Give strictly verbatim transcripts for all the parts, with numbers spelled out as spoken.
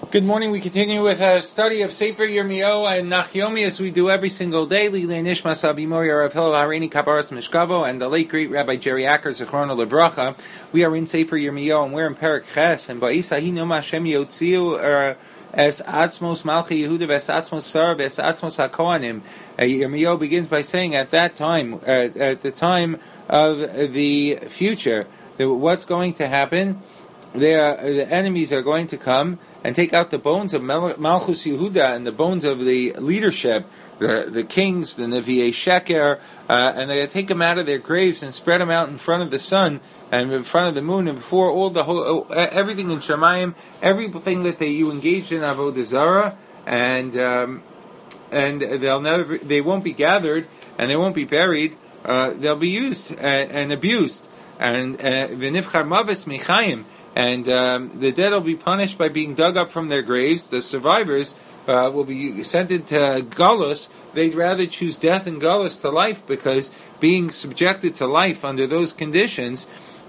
Good morning. We continue with a study of Sefer Yirmiyahu and Nachyomi as we do every single day. Lilei Nishmas Abi Mori Rav Hillel Hareini Kabaras Mishkavo and the late great Rabbi Jerry Acker Zichrono Lebracha. We are in Sefer Yirmiyahu and we're in Perek Ches and Ba'isa Hinnom Hashem Yotziu Es Atzmos Malchi Yehuda Ves Atzmos Sar Ves Atzmos HaKohanim. Yirmiyahu begins by saying at that time, uh, at the time of the future, what's going to happen? They are, the enemies are going to come and take out the bones of Malchus Yehuda and the bones of the leadership, the, the kings, the Nevi'ei Sheker, uh, and they're going to take them out of their graves and spread them out in front of the sun and in front of the moon and before all the whole, everything in Shemayim, everything that they you engaged in Avodah Zarah, and um, and they'll never, they won't be gathered and they won't be buried. Uh, they'll be used and, and abused, and v'nivchar mavis michayim. And um, the dead will be punished by being dug up from their graves. The survivors uh, will be sent into galus. They'd rather choose death and galus to life because being subjected to life under those conditions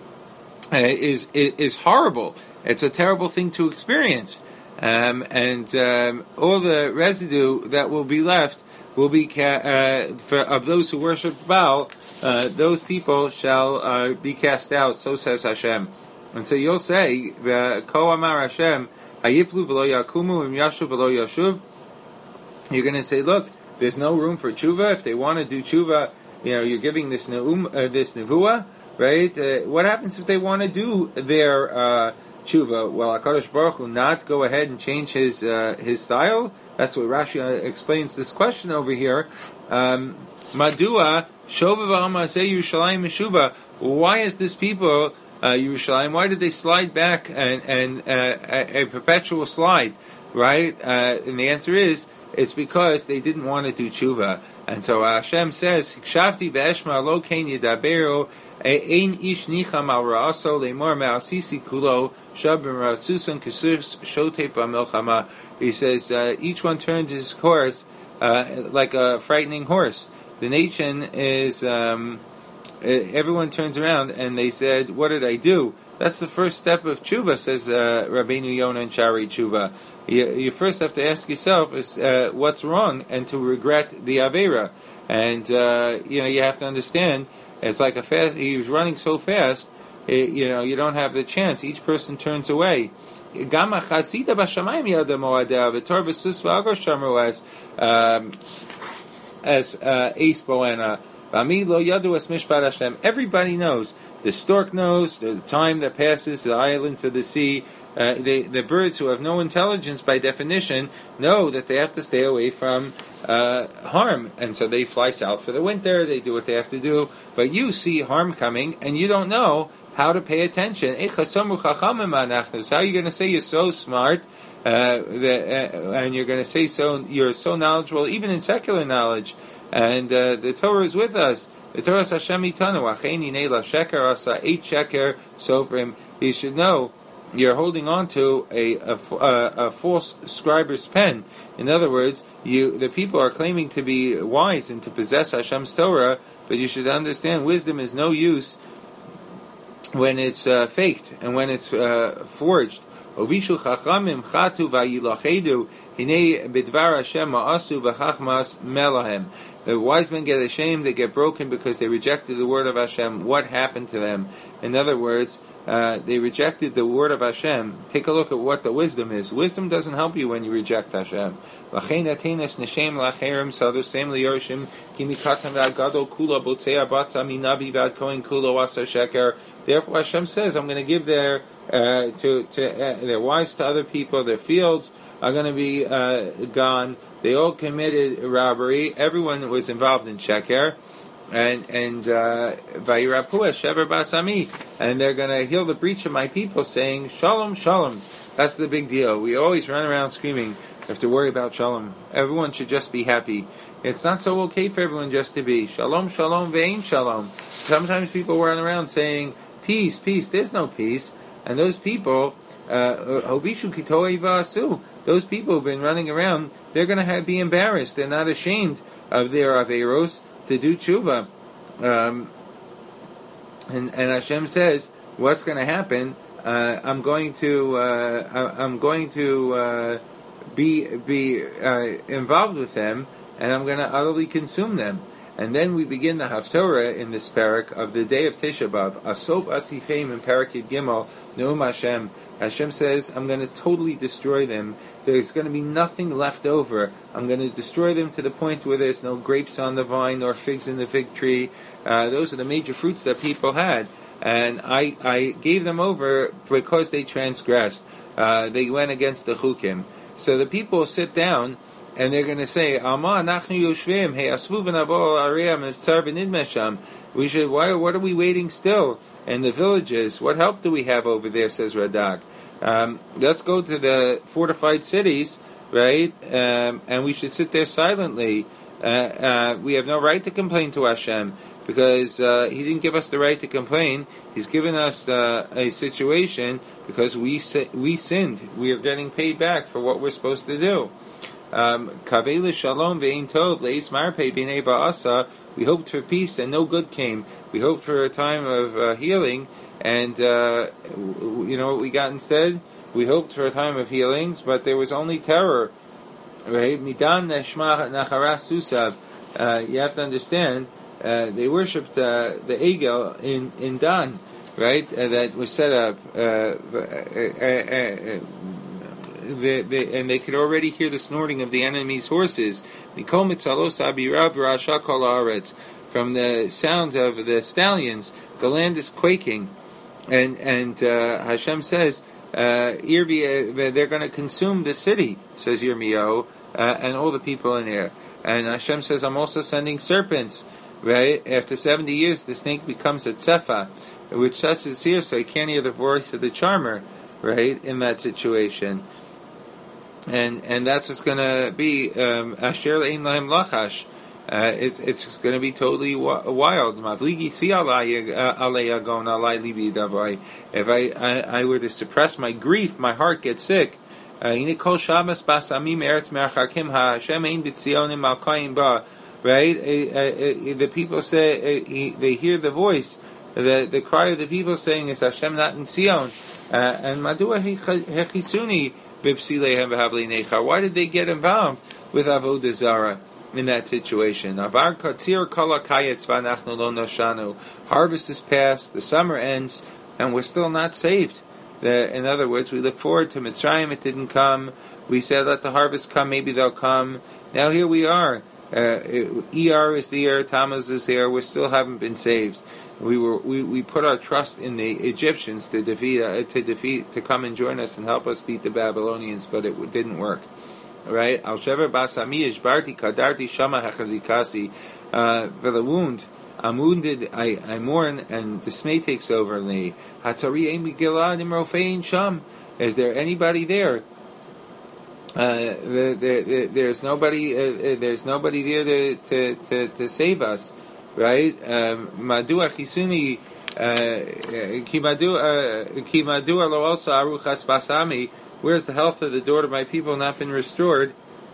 uh, is, is is horrible. It's a terrible thing to experience. Um, and um, all the residue that will be left will be ca- uh, for, of those who worship Baal. Uh, those people shall uh, be cast out. So says Hashem. And so you'll say, Ko Amar Hashem, Hayiplu v'lo yakumu, im yashuv v'lo yashuv. You're going to say, look, there's no room for tshuva. If they want to do tshuva, you know, you're giving this neum, uh, this nevuah, right? Uh, what happens if they want to do their uh, tshuva? Well, HaKadosh Baruch Hu not go ahead and change his uh, his style? That's what Rashi explains this question over here. Um, Madua shova v'amazeh Yerushalayim meshuva. Why is this people Uh, Yerushalayim, why did they slide back and, and uh, a, a perpetual slide, right? Uh, and the answer is, it's because they didn't want to do tshuva. And so Hashem says, Kshavti ve'eshma lo kein yidaberu ein ish nicham al ra'aso le'mor me'asisi kulo shabim ra'atsusan kisus shote ba'melchama. He says, uh, each one turns his course uh, like a frightening horse. The nation is... Um, Everyone turns around and they said, what did I do? That's the first step of tshuva, says uh, Rabbeinu Yonah and Shari Tshuva. You, you first have to ask yourself is, uh, what's wrong and to regret the Aveira. And, uh, you know, you have to understand, it's like a fast, he was running so fast, it, you know, you don't have the chance. Each person turns away. Gama chasida b'shamayim yada moadeh v'tor v'sus v'agor shamru as, um, as uh, Ace Boena. Everybody knows. The stork knows the time that passes, the islands of the sea. Uh, they, the birds who have no intelligence by definition know that they have to stay away from uh, harm. And so they fly south for the winter, they do what they have to do. But you see harm coming and you don't know how to pay attention. So how are you going to say you're so smart uh, that, uh, and you're going to say so you're so knowledgeable, even in secular knowledge? And uh, the Torah is with us. The Torah is Hashem itanu. Acheini neila sheker asa eight sheker sofrim. You should know you're holding on to a, a, a, a false scriber's pen. In other words, you the people are claiming to be wise and to possess Hashem's Torah, but you should understand wisdom is no use when it's uh, faked and when it's uh, forged. Ovishu chachamim chatu vayilachedu hinei bidvar Hashem ma'asu v'chachmas melahem. The wise men get ashamed, they get broken because they rejected the word of Hashem. What happened to them? In other words, uh, they rejected the word of Hashem. Take a look at what the wisdom is. Wisdom doesn't help you when you reject Hashem. Therefore Hashem says, I'm going to give their uh, to, to uh, their wives to other people, their fields are going to be uh, gone. They all committed robbery. Everyone was involved in sheker, and and vayirapua shever basami, and they're going to heal the breach of my people, saying shalom, shalom. That's the big deal. We always run around screaming. We have to worry about shalom. Everyone should just be happy. It's not so okay for everyone just to be shalom, shalom, ve'in shalom. Sometimes people run around saying peace, peace. There's no peace, and those people. Hobishu kitoi va'asu. Those people who've been running around, they're going to have, be embarrassed. They're not ashamed of their averos to do tshuva. Um, and, and Hashem says, what's going to happen? uh, I'm going to uh, I'm going to uh, be be uh, involved with them, and I'm going to utterly consume them. And then we begin the Haftorah in this parak of the day of Tisha B'Av. Asov Asifim in Parak Yud Gimel, Neum Hashem. Hashem says, I'm going to totally destroy them. There's going to be nothing left over. I'm going to destroy them to the point where there's no grapes on the vine nor figs in the fig tree. Uh, those are the major fruits that people had. And I, I gave them over because they transgressed. Uh, they went against the Chukim. So the people sit down and they're going to say, "Alma nachnu yoshvim, hey asvu v'navo aream tzar v'nidmesham." We should. Why? What are we waiting still in the villages? What help do we have over there? Says Radak. Um, let's go to the fortified cities, right? Um, and we should sit there silently. Uh, uh, we have no right to complain to Hashem because uh, He didn't give us the right to complain. He's given us uh, a situation because we si- we sinned. We are getting paid back for what we're supposed to do. Kaveh shalom ve'ein tov leis marpei b'nei ba'asa. We hoped for peace and no good came. We hoped for a time of uh, healing, and uh, you know what we got instead? We hoped for a time of healings, but there was only terror. Right? Midan neshma nacharas susav. You have to understand, uh, they worshipped uh, the Egel in in Dan, right? Uh, that was set up. Uh, uh, uh, uh, The, the, and they could already hear the snorting of the enemy's horses. From the sound of the stallions, the land is quaking. And and uh, Hashem says, uh, they're going to consume the city, says Yirmiyahu, uh, and all the people in there. And Hashem says, I'm also sending serpents. Right? After seventy years, the snake becomes a tzefa, which touches his ear, so he can't hear the voice of the charmer. Right? In that situation. And and that's what's going to be Asher Ein Lahem Lachash. It's it's going to be totally wild. If I, I I were to suppress my grief, my heart gets sick. Right? Uh, the people say uh, he, they hear the voice, the the cry of the people saying, "Is Hashem not in Zion?" Uh, and Madua Hechisuni. Why did they get involved with Avodah Zarah in that situation? Harvest is past, the summer ends, and we're still not saved. The, in other words, we look forward to Mitzrayim, it didn't come. We said, let the harvest come, maybe they'll come. Now here we are. Uh, E R is there, Tammuz is there, we still haven't been saved. We were we, we put our trust in the Egyptians to defeat uh, to defeat to come and join us and help us beat the Babylonians, but it didn't work. Right? Al shever basami ishbarti kadarti shama hachazikasi. For the wound, I'm wounded. I, I mourn, and dismay takes over me. Hatzari ein b'gilad imrofein sham. Is there anybody there? Uh, the, the, the, there's nobody. Uh, there's nobody there to, to, to, to save us. Right? Madua chisuni ki madua lo also aruchas basami. Where's the health of the daughter of my people not been restored?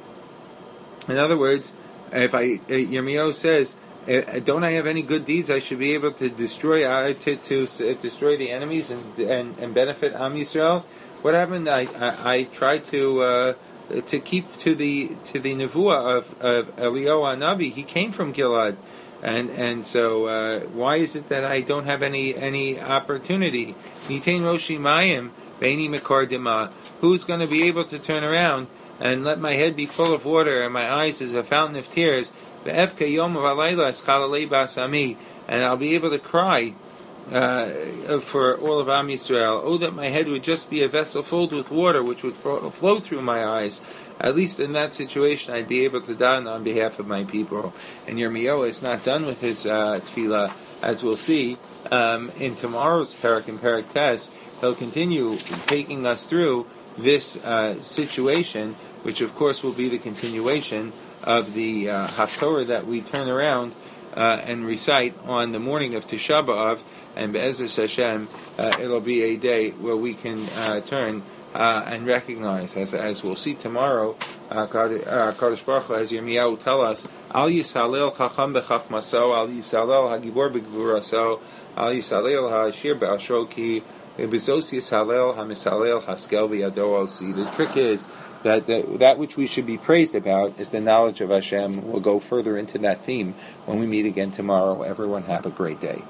In other words, if I Yirmiyahu says, don't I have any good deeds? I should be able to destroy uh, to, to uh, destroy the enemies and, and and benefit Am Yisrael. What happened? I I, I tried to. Uh, to keep to the to the nevuah of of Eliyahu Hanavi. He came from Gilad. And and so uh, why is it that I don't have any any opportunity? Nitain Roshi Mayim Beini Mekar Dima. Who's going to be able to turn around and let my head be full of water and my eyes as a fountain of tears? Ve'efka Yom Valayla Eschalei Basami, and I'll be able to cry uh, for all of Am Yisrael. Oh, that my head would just be a vessel filled with water, which would flow through my eyes. At least in that situation, I'd be able to daven on behalf of my people. And Yirmiyahu is not done with his uh, tefillah, as we'll see um, in tomorrow's parak and parak test. He'll continue taking us through this uh, situation, which of course will be the continuation of the uh, Haftorah that we turn around uh, and recite on the morning of Tisha B'Av, and Be'ezus Hashem, uh, it'll be a day where we can uh, turn Uh, and recognize, as as we'll see tomorrow, uh, Kadosh Baruch Hu, as Yirmiyahu tell us, Al Yisalel Chacham B'Chachmaso, Al Yisalel HaGibor B'Gvuraso, Al Yisalel HaShir B'Ashro Ki The trick is that the, that which we should be praised about is the knowledge of Hashem. We'll go further into that theme when we meet again tomorrow. Everyone have a great day.